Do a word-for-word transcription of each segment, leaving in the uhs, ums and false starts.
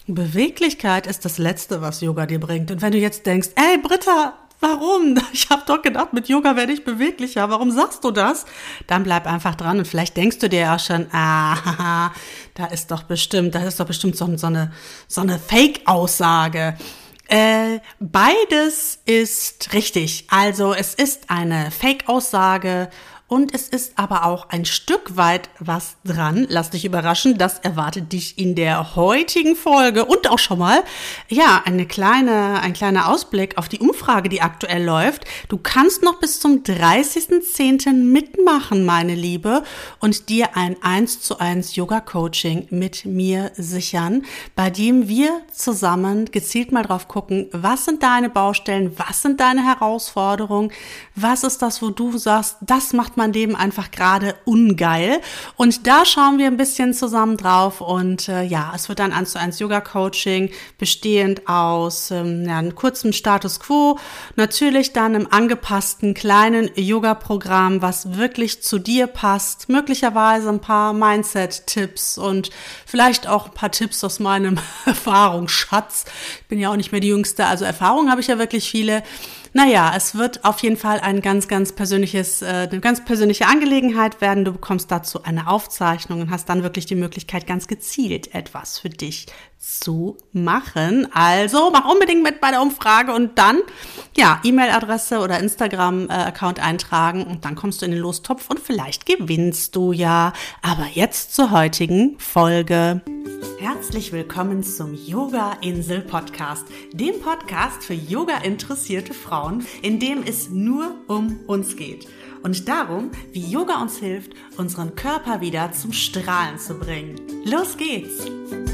Beweglichkeit ist das Letzte, was Yoga dir bringt. Und wenn du jetzt denkst, ey Britta, warum? Ich habe doch gedacht, mit Yoga werde ich beweglicher. Warum sagst du das? Dann bleib einfach dran und vielleicht denkst du dir ja schon, ah, da ist doch bestimmt, da ist doch bestimmt so, so eine, so eine Fake-Aussage. Äh, beides ist richtig. Also es ist eine Fake-Aussage. Und es ist aber auch ein Stück weit was dran. Lass dich überraschen, das erwartet dich in der heutigen Folge. Und auch schon mal, ja, eine kleine, ein kleiner Ausblick auf die Umfrage, die aktuell läuft. Du kannst noch bis zum dreißigsten zehnten mitmachen, meine Liebe, und dir ein eins zu eins Yoga-Coaching mit mir sichern, bei dem wir zusammen gezielt mal drauf gucken, was sind deine Baustellen, was sind deine Herausforderungen, was ist das, wo du sagst, das macht mein Leben einfach gerade ungeil. Und da schauen wir ein bisschen zusammen drauf und äh, ja, es wird ein eins zu eins Yoga-Coaching bestehend aus ähm, ja, einem kurzen Status Quo, natürlich dann einem angepassten kleinen Yoga-Programm, was wirklich zu dir passt, möglicherweise ein paar Mindset-Tipps und vielleicht auch ein paar Tipps aus meinem Erfahrungsschatz. Ich bin ja auch nicht mehr die Jüngste, also Erfahrung habe ich ja wirklich viele. Naja, es wird auf jeden Fall ein ganz, ganz persönliches, äh, eine ganz persönliche Angelegenheit werden. Du bekommst dazu eine Aufzeichnung und hast dann wirklich die Möglichkeit, ganz gezielt etwas für dich zu machen. Also mach unbedingt mit bei der Umfrage und dann, ja, E-Mail-Adresse oder Instagram-Account eintragen und dann kommst du in den Lostopf und vielleicht gewinnst du ja. Aber jetzt zur heutigen Folge. Herzlich willkommen zum Yoga-Insel-Podcast, dem Podcast für Yoga-interessierte Frauen, in dem es nur um uns geht und darum, wie Yoga uns hilft, unseren Körper wieder zum Strahlen zu bringen. Los geht's!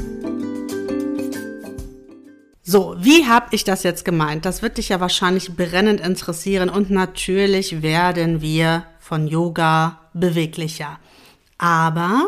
So, wie habe ich das jetzt gemeint? Das wird dich ja wahrscheinlich brennend interessieren und natürlich werden wir von Yoga beweglicher. Aber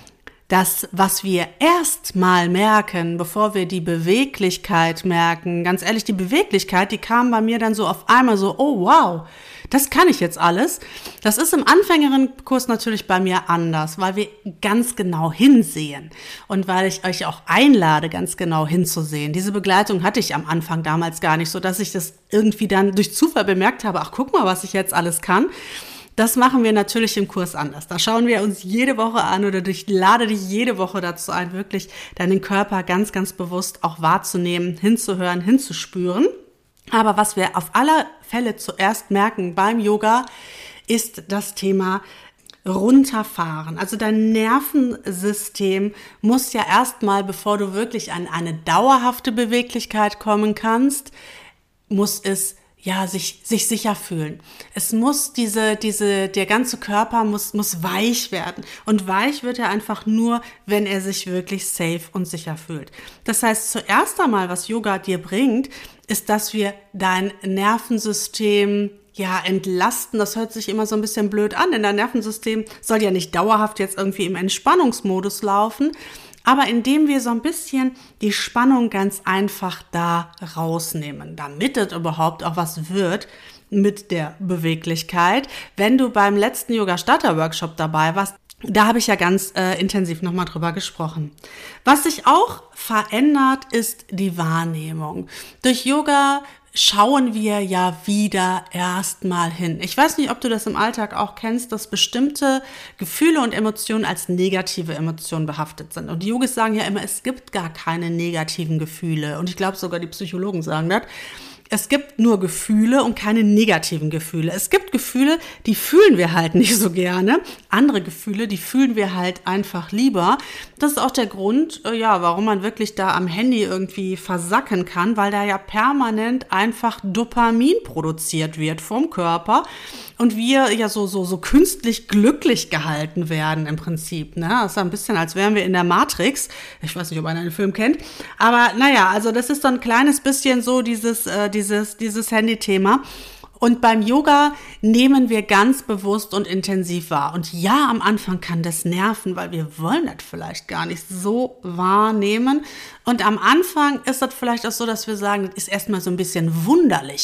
das, was wir erst mal merken, bevor wir die Beweglichkeit merken, ganz ehrlich, die Beweglichkeit, die kam bei mir dann so auf einmal so, oh wow, das kann ich jetzt alles. Das ist im Anfängerinnenkurs natürlich bei mir anders, weil wir ganz genau hinsehen und weil ich euch auch einlade, ganz genau hinzusehen. Diese Begleitung hatte ich am Anfang damals gar nicht, so dass ich das irgendwie dann durch Zufall bemerkt habe, ach guck mal, was ich jetzt alles kann. Das machen wir natürlich im Kurs anders. Da schauen wir uns jede Woche an oder ich lade dich jede Woche dazu ein, wirklich deinen Körper ganz, ganz bewusst auch wahrzunehmen, hinzuhören, hinzuspüren. Aber was wir auf alle Fälle zuerst merken beim Yoga, ist das Thema runterfahren. Also dein Nervensystem muss ja erstmal, bevor du wirklich an eine dauerhafte Beweglichkeit kommen kannst, muss es ja, sich, sich sicher fühlen. Es muss diese, diese, der ganze Körper muss, muss weich werden. Und weich wird er einfach nur, wenn er sich wirklich safe und sicher fühlt. Das heißt, zuerst einmal, was Yoga dir bringt, ist, dass wir dein Nervensystem ja, entlasten. Das hört sich immer so ein bisschen blöd an, denn dein Nervensystem soll ja nicht dauerhaft jetzt irgendwie im Entspannungsmodus laufen. Aber indem wir so ein bisschen die Spannung ganz einfach da rausnehmen, damit es überhaupt auch was wird mit der Beweglichkeit. Wenn du beim letzten Yoga-Starter-Workshop dabei warst, da habe ich ja ganz äh, intensiv nochmal drüber gesprochen. Was sich auch verändert, ist die Wahrnehmung. Durch Yoga schauen wir ja wieder erstmal hin. Ich weiß nicht, ob du das im Alltag auch kennst, dass bestimmte Gefühle und Emotionen als negative Emotionen behaftet sind. Und die Yogis sagen ja immer, es gibt gar keine negativen Gefühle. Und ich glaube sogar die Psychologen sagen das. Es gibt nur Gefühle und keine negativen Gefühle. Es gibt Gefühle, die fühlen wir halt nicht so gerne. Andere Gefühle, die fühlen wir halt einfach lieber. Das ist auch der Grund, ja, warum man wirklich da am Handy irgendwie versacken kann, weil da ja permanent einfach Dopamin produziert wird vom Körper und wir ja so, so, so künstlich glücklich gehalten werden im Prinzip. Ne? Das ist ein bisschen, als wären wir in der Matrix. Ich weiß nicht, ob einer den Film kennt. Aber naja, also das ist so ein kleines bisschen so dieses, äh, dieses, dieses Handy-Thema. Und beim Yoga nehmen wir ganz bewusst und intensiv wahr. Und ja, am Anfang kann das nerven, weil wir wollen das vielleicht gar nicht so wahrnehmen. Und am Anfang ist das vielleicht auch so, dass wir sagen, das ist erstmal so ein bisschen wunderlich.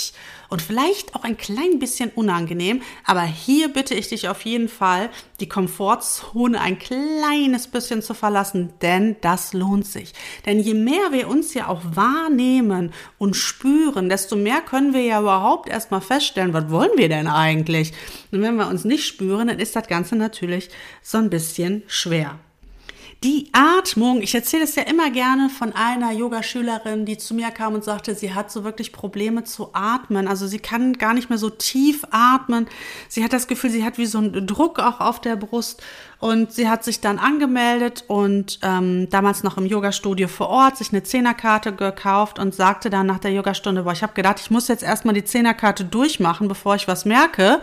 und vielleicht auch ein klein bisschen unangenehm, aber hier bitte ich dich auf jeden Fall, die Komfortzone ein kleines bisschen zu verlassen, denn das lohnt sich. Denn je mehr wir uns ja auch wahrnehmen und spüren, desto mehr können wir ja überhaupt erstmal feststellen, was wollen wir denn eigentlich? Und wenn wir uns nicht spüren, dann ist das Ganze natürlich so ein bisschen schwer. Die Atmung, ich erzähle es ja immer gerne von einer Yogaschülerin, die zu mir kam und sagte, sie hat so wirklich Probleme zu atmen. Also sie kann gar nicht mehr so tief atmen. Sie hat das Gefühl, sie hat wie so einen Druck auch auf der Brust. Und sie hat sich dann angemeldet und ähm, damals noch im Yogastudio vor Ort sich eine Zehnerkarte gekauft und sagte dann nach der Yogastunde, boah, ich habe gedacht, ich muss jetzt erstmal die Zehnerkarte durchmachen, bevor ich was merke.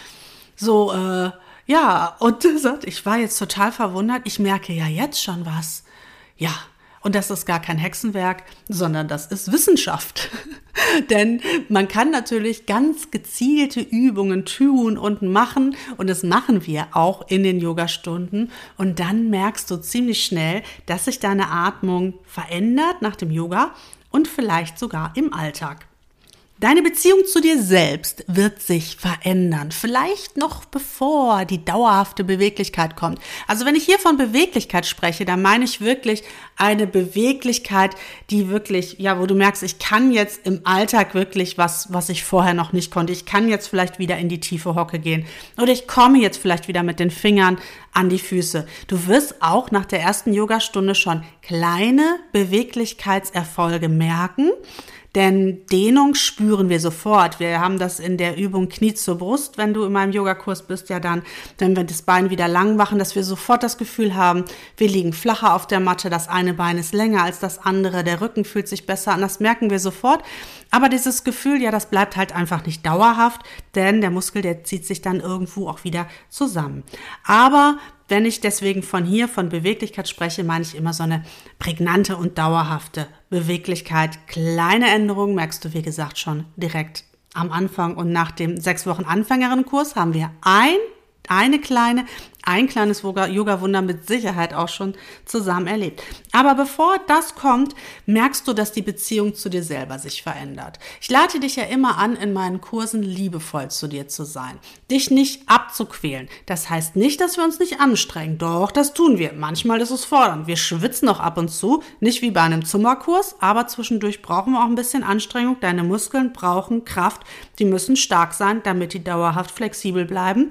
So, äh, Ja, und sagt, ich war jetzt total verwundert, ich merke ja jetzt schon was. Ja, und das ist gar kein Hexenwerk, sondern das ist Wissenschaft. Denn man kann natürlich ganz gezielte Übungen tun und machen und das machen wir auch in den Yogastunden und dann merkst du ziemlich schnell, dass sich deine Atmung verändert nach dem Yoga und vielleicht sogar im Alltag. Deine Beziehung zu dir selbst wird sich verändern, vielleicht noch bevor die dauerhafte Beweglichkeit kommt. Also wenn ich hier von Beweglichkeit spreche, dann meine ich wirklich eine Beweglichkeit, die wirklich, ja, wo du merkst, ich kann jetzt im Alltag wirklich was, was ich vorher noch nicht konnte. Ich kann jetzt vielleicht wieder in die tiefe Hocke gehen oder ich komme jetzt vielleicht wieder mit den Fingern an die Füße. Du wirst auch nach der ersten Yogastunde schon kleine Beweglichkeitserfolge merken. Denn Dehnung spüren wir sofort. Wir haben das in der Übung Knie zur Brust, wenn du in meinem Yogakurs bist, ja dann, wenn wir das Bein wieder lang machen, dass wir sofort das Gefühl haben, wir liegen flacher auf der Matte, das eine Bein ist länger als das andere, der Rücken fühlt sich besser an, das merken wir sofort. Aber dieses Gefühl, ja, das bleibt halt einfach nicht dauerhaft, denn der Muskel, der zieht sich dann irgendwo auch wieder zusammen. Aber wenn ich deswegen von hier, von Beweglichkeit spreche, meine ich immer so eine prägnante und dauerhafte Beweglichkeit. Kleine Änderungen merkst du, wie gesagt, schon direkt am Anfang. Und nach dem sechs Wochen Anfängerinnenkurs haben wir ein, eine kleine, ein kleines Yoga-Wunder mit Sicherheit auch schon zusammen erlebt. Aber bevor das kommt, merkst du, dass die Beziehung zu dir selber sich verändert. Ich lade dich ja immer an, in meinen Kursen liebevoll zu dir zu sein, dich nicht abzuquälen. Das heißt nicht, dass wir uns nicht anstrengen. Doch, das tun wir. Manchmal ist es fordernd. Wir schwitzen noch ab und zu, nicht wie bei einem Zumba-Kurs, aber zwischendurch brauchen wir auch ein bisschen Anstrengung. Deine Muskeln brauchen Kraft. Die müssen stark sein, damit die dauerhaft flexibel bleiben.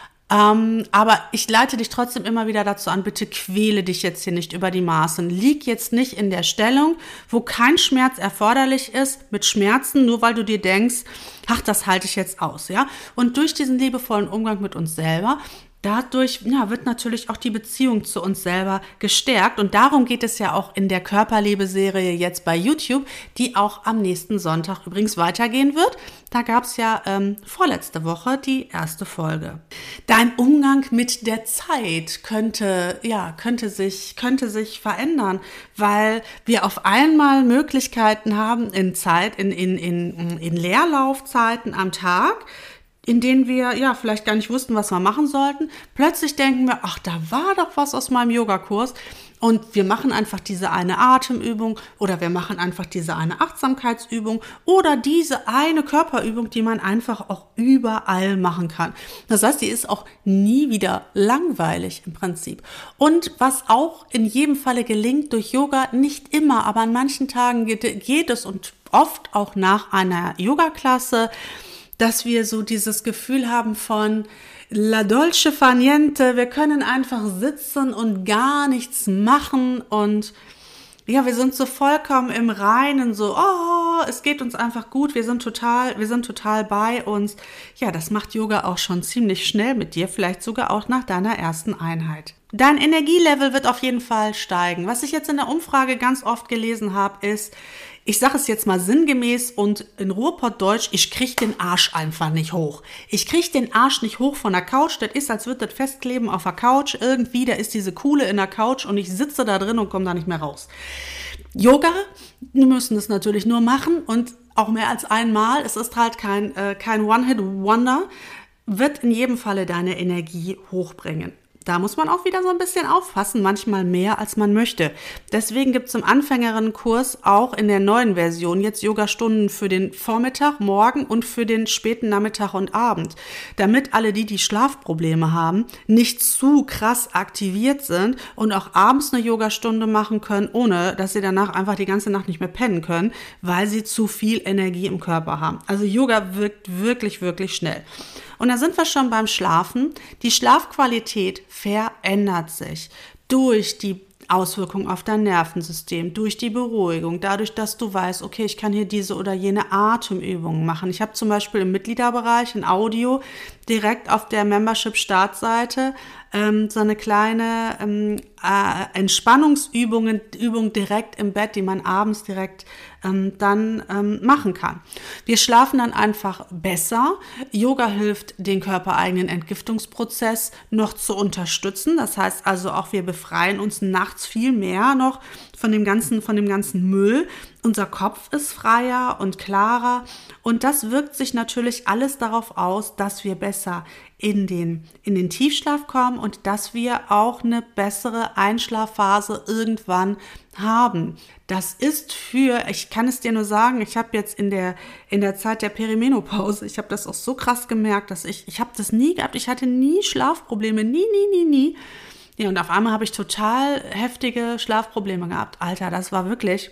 Ähm, aber ich leite dich trotzdem immer wieder dazu an, bitte quäle dich jetzt hier nicht über die Maßen. Lieg jetzt nicht in der Stellung, wo kein Schmerz erforderlich ist, mit Schmerzen, nur weil du dir denkst, ach, das halte ich jetzt aus, ja. Und durch diesen liebevollen Umgang mit uns selber, dadurch ja, wird natürlich auch die Beziehung zu uns selber gestärkt und darum geht es ja auch in der Körperliebe-Serie jetzt bei YouTube, die auch am nächsten Sonntag übrigens weitergehen wird. Da gab es ja ähm, vorletzte Woche die erste Folge. Dein Umgang mit der Zeit könnte, ja, könnte sich, könnte sich verändern, weil wir auf einmal Möglichkeiten haben in Zeit, in, in, in, in Leerlaufzeiten am Tag, in denen wir ja vielleicht gar nicht wussten, was wir machen sollten. Plötzlich denken wir, ach, da war doch was aus meinem Yogakurs und wir machen einfach diese eine Atemübung oder wir machen einfach diese eine Achtsamkeitsübung oder diese eine Körperübung, die man einfach auch überall machen kann. Das heißt, die ist auch nie wieder langweilig im Prinzip. Und was auch in jedem Falle gelingt durch Yoga, nicht immer, aber an manchen Tagen geht, geht es und oft auch nach einer Yogaklasse, dass wir so dieses Gefühl haben von la dolce far niente, wir können einfach sitzen und gar nichts machen und ja, wir sind so vollkommen im Reinen, so, oh, es geht uns einfach gut, wir sind total, wir sind total bei uns. Ja, das macht Yoga auch schon ziemlich schnell mit dir, vielleicht sogar auch nach deiner ersten Einheit. Dein Energielevel wird auf jeden Fall steigen. Was ich jetzt in der Umfrage ganz oft gelesen habe, ist, ich sage es jetzt mal sinngemäß und in Ruhrpottdeutsch, ich kriege den Arsch einfach nicht hoch. Ich kriege den Arsch nicht hoch von der Couch. Das ist, als würde das festkleben auf der Couch. Irgendwie, da ist diese Kuhle in der Couch und ich sitze da drin und komme da nicht mehr raus. Yoga, wir müssen das natürlich nur machen und auch mehr als einmal. Es ist halt kein, äh, kein One-Hit-Wonder, wird in jedem Falle deine Energie hochbringen. Da muss man auch wieder so ein bisschen aufpassen, manchmal mehr als man möchte. Deswegen gibt es im Anfängerinnenkurs auch in der neuen Version jetzt Yogastunden für den Vormittag, Morgen und für den späten Nachmittag und Abend. Damit alle die, die Schlafprobleme haben, nicht zu krass aktiviert sind und auch abends eine Yogastunde machen können, ohne dass sie danach einfach die ganze Nacht nicht mehr pennen können, weil sie zu viel Energie im Körper haben. Also Yoga wirkt wirklich, wirklich schnell. Und da sind wir schon beim Schlafen. Die Schlafqualität verändert sich durch die Auswirkungen auf dein Nervensystem, durch die Beruhigung, dadurch, dass du weißt, okay, ich kann hier diese oder jene Atemübungen machen. Ich habe zum Beispiel im Mitgliederbereich ein Audio direkt auf der Membership-Startseite ähm, so eine kleine ähm, äh, Entspannungsübung Übung direkt im Bett, die man abends direkt ähm, dann ähm, machen kann. Wir schlafen dann einfach besser. Yoga hilft, den körpereigenen Entgiftungsprozess noch zu unterstützen. Das heißt also auch, wir befreien uns nachts viel mehr noch von dem ganzen, von dem ganzen Müll. Unser Kopf ist freier und klarer und das wirkt sich natürlich alles darauf aus, dass wir besser in den, in den Tiefschlaf kommen und dass wir auch eine bessere Einschlafphase irgendwann haben. Das ist für, ich kann es dir nur sagen, ich habe jetzt in der, in der Zeit der Perimenopause, ich habe das auch so krass gemerkt, dass ich, ich habe das nie gehabt, ich hatte nie Schlafprobleme, nie, nie, nie, nie. Ja, und auf einmal habe ich total heftige Schlafprobleme gehabt. Alter, das war wirklich...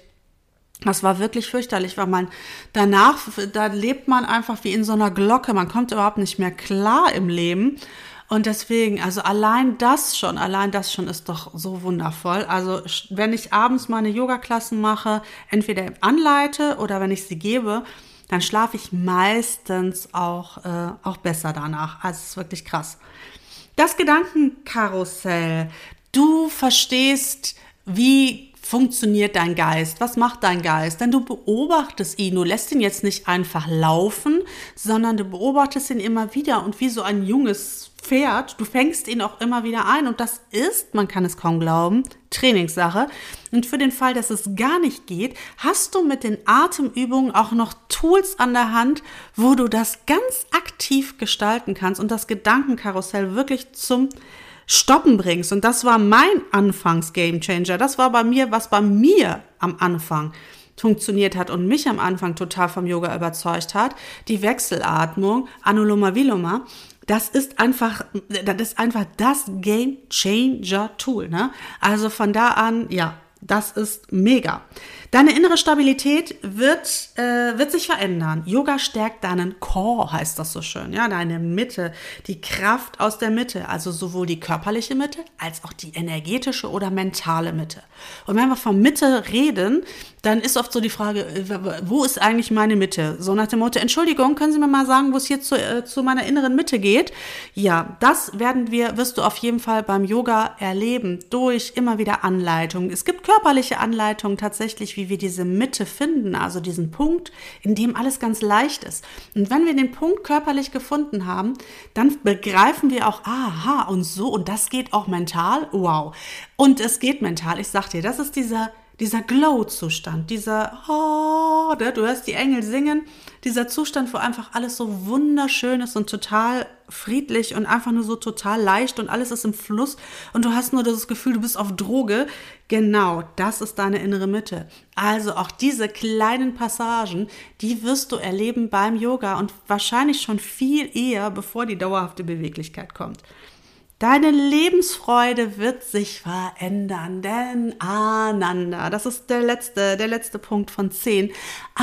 Das war wirklich fürchterlich, weil man danach, da lebt man einfach wie in so einer Glocke. Man kommt überhaupt nicht mehr klar im Leben. Und deswegen, also allein das schon, allein das schon ist doch so wundervoll. Also wenn ich abends meine Yoga-Klassen mache, entweder anleite oder wenn ich sie gebe, dann schlafe ich meistens auch, äh, auch besser danach. Also es ist wirklich krass. Das Gedankenkarussell. Du verstehst, wie funktioniert dein Geist? Was macht dein Geist? Denn du beobachtest ihn, du lässt ihn jetzt nicht einfach laufen, sondern du beobachtest ihn immer wieder und wie so ein junges Pferd, du fängst ihn auch immer wieder ein und das ist, man kann es kaum glauben, Trainingssache. Und für den Fall, dass es gar nicht geht, hast du mit den Atemübungen auch noch Tools an der Hand, wo du das ganz aktiv gestalten kannst und das Gedankenkarussell wirklich zum Stoppen bringst. Und das war mein Anfangs-Gamechanger. Das war bei mir, was bei mir am Anfang funktioniert hat und mich am Anfang total vom Yoga überzeugt hat. Die Wechselatmung, Anuloma Viloma, das ist einfach, das ist einfach das Game-Changer-Tool, ne? Also von da an, ja, das ist mega. Deine innere Stabilität wird, äh, wird sich verändern. Yoga stärkt deinen Core, heißt das so schön, ja, deine Mitte, die Kraft aus der Mitte, also sowohl die körperliche Mitte als auch die energetische oder mentale Mitte. Und wenn wir von Mitte reden, dann ist oft so die Frage, wo ist eigentlich meine Mitte? So nach dem Motto, Entschuldigung, können Sie mir mal sagen, wo es hier zu, äh, zu meiner inneren Mitte geht? Ja, das werden wir, wirst du auf jeden Fall beim Yoga erleben, durch immer wieder Anleitungen. Es gibt körperliche Anleitungen tatsächlich, wie wir diese Mitte finden, also diesen Punkt, in dem alles ganz leicht ist. Und wenn wir den Punkt körperlich gefunden haben, dann begreifen wir auch, aha, und so, und das geht auch mental, wow. Und es geht mental, ich sag dir, das ist dieser Dieser Glow-Zustand, dieser, oh, du hörst die Engel singen, dieser Zustand, wo einfach alles so wunderschön ist und total friedlich und einfach nur so total leicht und alles ist im Fluss und du hast nur das Gefühl, du bist auf Droge. Genau, das ist deine innere Mitte. Also auch diese kleinen Passagen, die wirst du erleben beim Yoga und wahrscheinlich schon viel eher, bevor die dauerhafte Beweglichkeit kommt. Deine Lebensfreude wird sich verändern, denn Ananda, das ist der letzte, der letzte Punkt von zehn.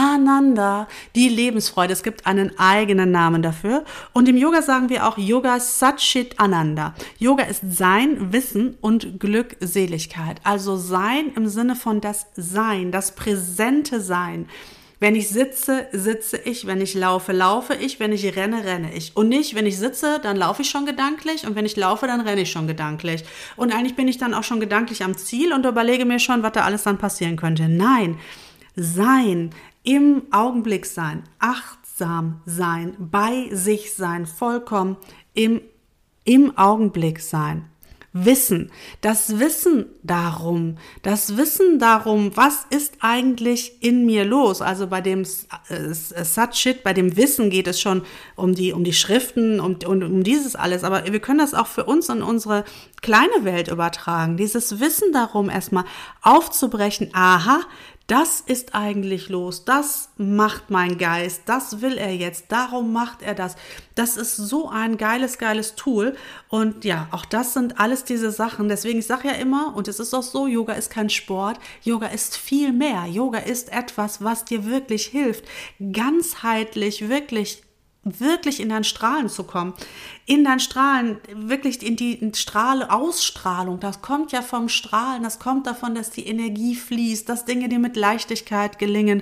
Ananda, die Lebensfreude, es gibt einen eigenen Namen dafür. Und im Yoga sagen wir auch Yoga Satchit Ananda. Yoga ist Sein, Wissen und Glückseligkeit. Also Sein im Sinne von das Sein, das präsente Sein. Wenn ich sitze, sitze ich. Wenn ich laufe, laufe ich. Wenn ich renne, renne ich. Und nicht, wenn ich sitze, dann laufe ich schon gedanklich. Und wenn ich laufe, dann renne ich schon gedanklich. Und eigentlich bin ich dann auch schon gedanklich am Ziel und überlege mir schon, was da alles dann passieren könnte. Nein, sein, im Augenblick sein, achtsam sein, bei sich sein, vollkommen im, im Augenblick sein. Wissen, das Wissen darum, das Wissen darum, was ist eigentlich in mir los? Also bei dem Sat-Chit, bei dem Wissen geht es schon um die, um die Schriften und um, um, um dieses alles, aber wir können das auch für uns in unsere kleine Welt übertragen. Dieses Wissen darum erstmal aufzubrechen, aha, das ist eigentlich los, das macht mein Geist, das will er jetzt, darum macht er das. Das ist so ein geiles, geiles Tool und ja, auch das sind alles diese Sachen. Deswegen, ich sage ja immer, und es ist auch so, Yoga ist kein Sport, Yoga ist viel mehr. Yoga ist etwas, was dir wirklich hilft, ganzheitlich, wirklich wirklich in dein Strahlen zu kommen, in dein Strahlen, wirklich in die Strahle, Ausstrahlung, das kommt ja vom Strahlen, das kommt davon, dass die Energie fließt, dass Dinge dir mit Leichtigkeit gelingen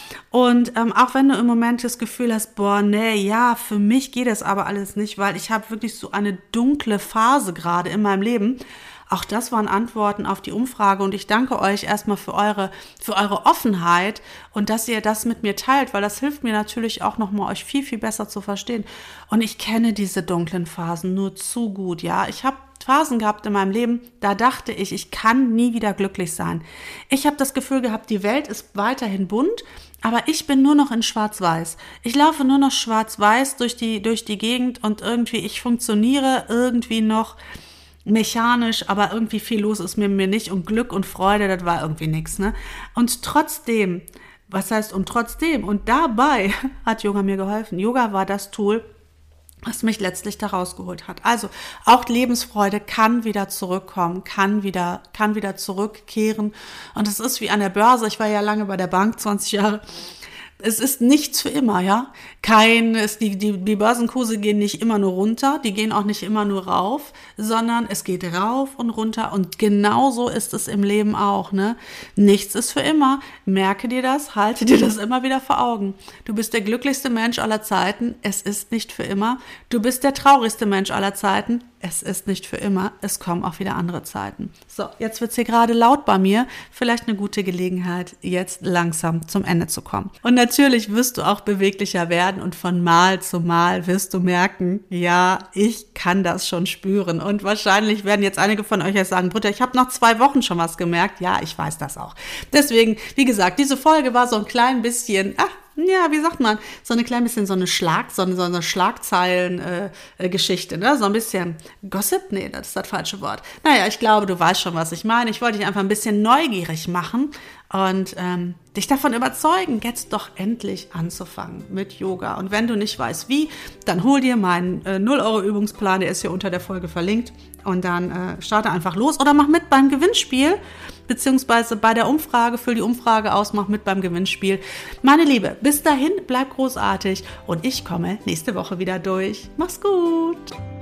und ähm, auch wenn du im Moment das Gefühl hast, boah, nee, ja, für mich geht das aber alles nicht, weil ich habe wirklich so eine dunkle Phase gerade in meinem Leben. Auch das waren Antworten auf die Umfrage und ich danke euch erstmal für eure, für eure Offenheit und dass ihr das mit mir teilt, weil das hilft mir natürlich auch nochmal, euch viel, viel besser zu verstehen. Und ich kenne diese dunklen Phasen nur zu gut, ja. Ich habe Phasen gehabt in meinem Leben, da dachte ich, ich kann nie wieder glücklich sein. Ich habe das Gefühl gehabt, die Welt ist weiterhin bunt, aber ich bin nur noch in Schwarz-Weiß. Ich laufe nur noch Schwarz-Weiß durch die, durch die Gegend und irgendwie, ich funktioniere irgendwie noch mechanisch, aber irgendwie viel los ist mit mir nicht und Glück und Freude, das war irgendwie nichts, ne? Und trotzdem, was heißt und trotzdem und dabei hat Yoga mir geholfen. Yoga war das Tool, was mich letztlich da rausgeholt hat. Also auch Lebensfreude kann wieder zurückkommen, kann wieder, kann wieder zurückkehren und es ist wie an der Börse. Ich war ja lange bei der Bank, zwanzig Jahre. Es ist nichts für immer, ja. Kein, es, die, die, die Börsenkurse gehen nicht immer nur runter, die gehen auch nicht immer nur rauf, sondern es geht rauf und runter und genauso ist es im Leben auch, ne. Nichts ist für immer. Merke dir das, halte dir das immer wieder vor Augen. Du bist der glücklichste Mensch aller Zeiten, es ist nicht für immer. Du bist der traurigste Mensch aller Zeiten, es ist nicht für immer. Es kommen auch wieder andere Zeiten. So, jetzt wird's hier gerade laut bei mir. Vielleicht eine gute Gelegenheit, jetzt langsam zum Ende zu kommen. Und natürlich wirst du auch beweglicher werden und von Mal zu Mal wirst du merken, ja, ich kann das schon spüren. Und wahrscheinlich werden jetzt einige von euch jetzt sagen, Britta, ich habe nach zwei Wochen schon was gemerkt. Ja, ich weiß das auch. Deswegen, wie gesagt, diese Folge war so ein klein bisschen, ach, ja, wie sagt man, so eine klein bisschen so eine Schlag, so eine, so eine Schlagzeilen-Geschichte, äh, ne? So ein bisschen Gossip? Nee, das ist das falsche Wort. Naja, ich glaube, du weißt schon, was ich meine. Ich wollte dich einfach ein bisschen neugierig machen und ähm, dich davon überzeugen, jetzt doch endlich anzufangen mit Yoga. Und wenn du nicht weißt, wie, dann hol dir meinen äh, null Euro Übungsplan, der ist hier unter der Folge verlinkt. Und dann äh, starte einfach los oder mach mit beim Gewinnspiel, beziehungsweise bei der Umfrage, füll die Umfrage aus, mach mit beim Gewinnspiel. Meine Liebe, bis dahin, bleib großartig und ich komme nächste Woche wieder durch. Mach's gut!